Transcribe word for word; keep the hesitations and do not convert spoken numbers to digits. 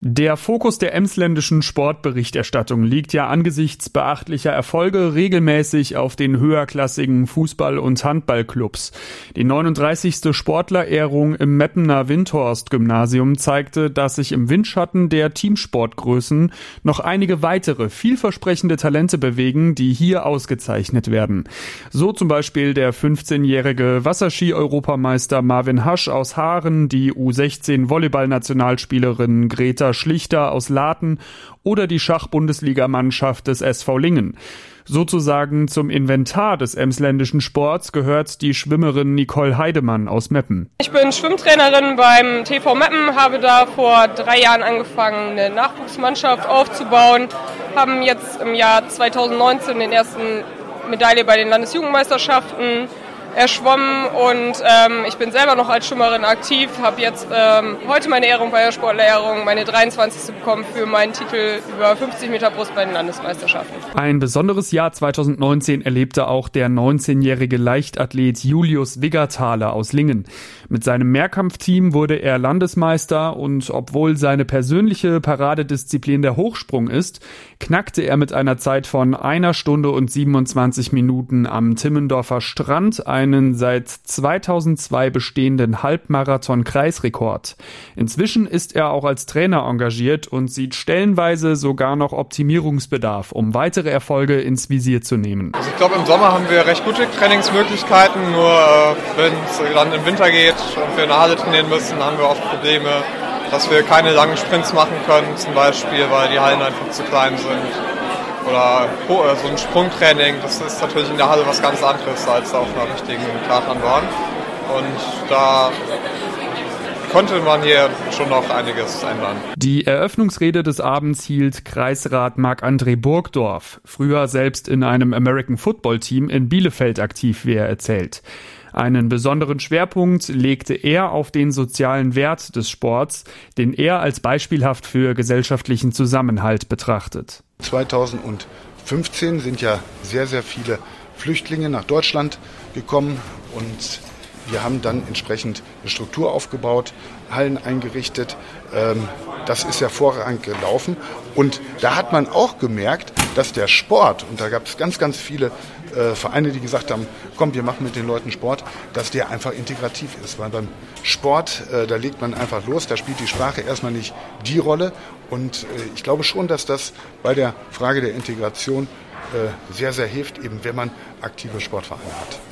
Der Fokus der emsländischen Sportberichterstattung liegt ja angesichts beachtlicher Erfolge regelmäßig auf den höherklassigen Fußball- und Handballclubs. Die neununddreißigste Sportlerehrung im Meppener Windthorst-Gymnasium zeigte, dass sich im Windschatten der Teamsportgrößen noch einige weitere vielversprechende Talente bewegen, die hier ausgezeichnet werden. So zum Beispiel der fünfzehnjährige Wasserski-Europameister Marvin Hasch aus Haaren, die U sechzehn Volleyball-Nationalspielerin Greta Schlichter aus Laten oder die Schach-Bundesligamannschaft des S V Lingen. Sozusagen zum Inventar des emsländischen Sports gehört die Schwimmerin Nicole Heidemann aus Meppen. Ich bin Schwimmtrainerin beim T V Meppen, habe da vor drei Jahren angefangen, eine Nachwuchsmannschaft aufzubauen, haben jetzt im Jahr zweitausendneunzehn den ersten Medaille bei den Landesjugendmeisterschaften erschwommen und ähm, ich bin selber noch als Schwimmerin aktiv, habe jetzt ähm, heute meine Ehrung bei der Sportlerehrung, meine dreiundzwanzigste bekommen für meinen Titel über fünfzig Meter Brust bei den Landesmeisterschaften. Ein besonderes Jahr zweitausendneunzehn erlebte auch der neunzehnjährige Leichtathlet Julius Wiggerthaler aus Lingen. Mit seinem Mehrkampfteam wurde er Landesmeister und obwohl seine persönliche Paradedisziplin der Hochsprung ist, knackte er mit einer Zeit von einer Stunde und siebenundzwanzig Minuten am Timmendorfer Strand einen seit zweitausendzwei bestehenden Halbmarathon-Kreisrekord. Inzwischen ist er auch als Trainer engagiert und sieht stellenweise sogar noch Optimierungsbedarf, um weitere Erfolge ins Visier zu nehmen. Also ich glaube, im Sommer haben wir recht gute Trainingsmöglichkeiten, nur äh, wenn es dann im Winter geht und wir in der Halle trainieren müssen, haben wir oft Probleme, dass wir keine langen Sprints machen können, zum Beispiel, weil die Hallen einfach zu klein sind. Oder so ein Sprungtraining, das ist natürlich in der Halle was ganz anderes als auf einer richtigen Kletterbahn. Und da konnte man hier schon noch einiges ändern. Die Eröffnungsrede des Abends hielt Kreisrat Marc-André Burgdorf, früher selbst in einem American Football Team in Bielefeld aktiv, wie er erzählt. Einen besonderen Schwerpunkt legte er auf den sozialen Wert des Sports, den er als beispielhaft für gesellschaftlichen Zusammenhalt betrachtet. zweitausendfünfzehn sind ja sehr, sehr viele Flüchtlinge nach Deutschland gekommen und wir haben dann entsprechend eine Struktur aufgebaut, Hallen eingerichtet. Das ist hervorragend gelaufen. Und da hat man auch gemerkt, dass der Sport, und da gab es ganz, ganz viele Vereine, die gesagt haben, komm, wir machen mit den Leuten Sport, dass der einfach integrativ ist. Weil beim Sport, da legt man einfach los, da spielt die Sprache erstmal nicht die Rolle. Und ich glaube schon, dass das bei der Frage der Integration sehr, sehr hilft, eben wenn man aktive Sportvereine hat.